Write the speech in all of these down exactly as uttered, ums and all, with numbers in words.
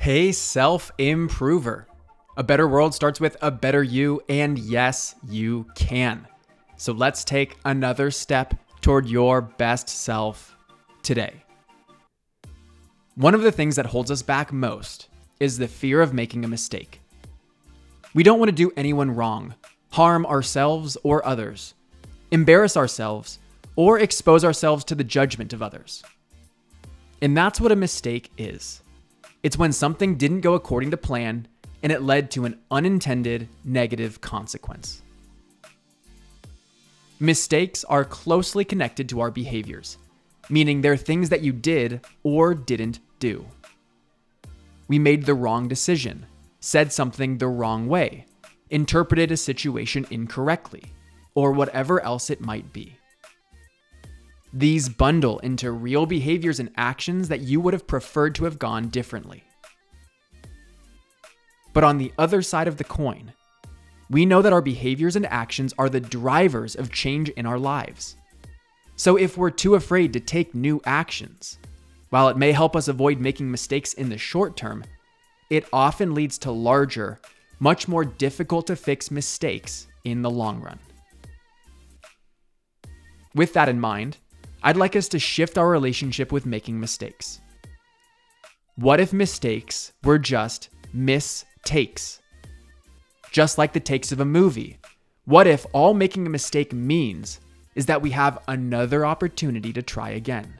Hey, self-improver. A better world starts with a better you, and yes, you can. So let's take another step toward your best self today. One of the things that holds us back most is the fear of making a mistake. We don't want to do anyone wrong, harm ourselves or others, embarrass ourselves, or expose ourselves to the judgment of others. And that's what a mistake is. It's when something didn't go according to plan and it led to an unintended negative consequence. Mistakes are closely connected to our behaviors, meaning they're things that you did or didn't do. We made the wrong decision, said something the wrong way, interpreted a situation incorrectly, or whatever else it might be. These bundle into real behaviors and actions that you would have preferred to have gone differently. But on the other side of the coin, we know that our behaviors and actions are the drivers of change in our lives. So if we're too afraid to take new actions, while it may help us avoid making mistakes in the short term, it often leads to larger, much more difficult to fix mistakes in the long run. With that in mind, I'd like us to shift our relationship with making mistakes. What if mistakes were just mistakes? Just like the takes of a movie, what if all making a mistake means is that we have another opportunity to try again?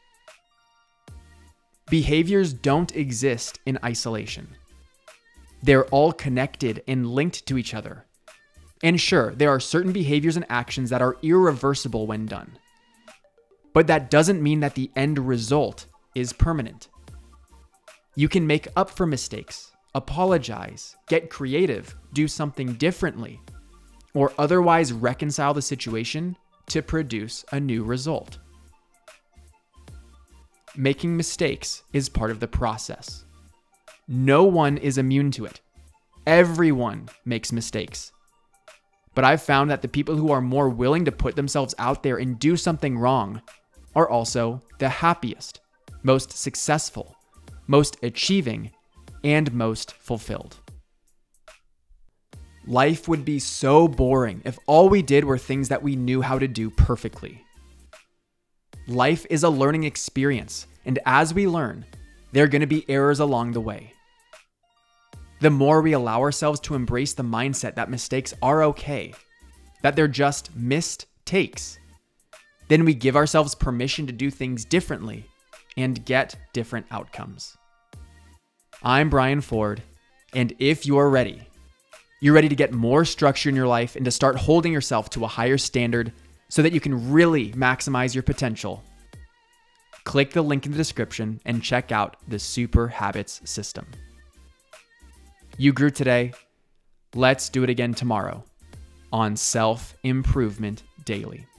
Behaviors don't exist in isolation. They're all connected and linked to each other. And sure, there are certain behaviors and actions that are irreversible when done. But that doesn't mean that the end result is permanent. You can make up for mistakes, apologize, get creative, do something differently, or otherwise reconcile the situation to produce a new result. Making mistakes is part of the process. No one is immune to it. Everyone makes mistakes. But I've found that the people who are more willing to put themselves out there and do something wrong are also the happiest, most successful, most achieving, and most fulfilled. Life would be so boring if all we did were things that we knew how to do perfectly. Life is a learning experience, and as we learn, there are going to be errors along the way. The more we allow ourselves to embrace the mindset that mistakes are okay, that they're just missed takes, then we give ourselves permission to do things differently and get different outcomes. I'm Brian Ford, and if you're ready, you're ready to get more structure in your life and to start holding yourself to a higher standard so that you can really maximize your potential, click the link in the description and check out the Super Habits System. You grew today. Let's do it again tomorrow on Self-Improvement Daily.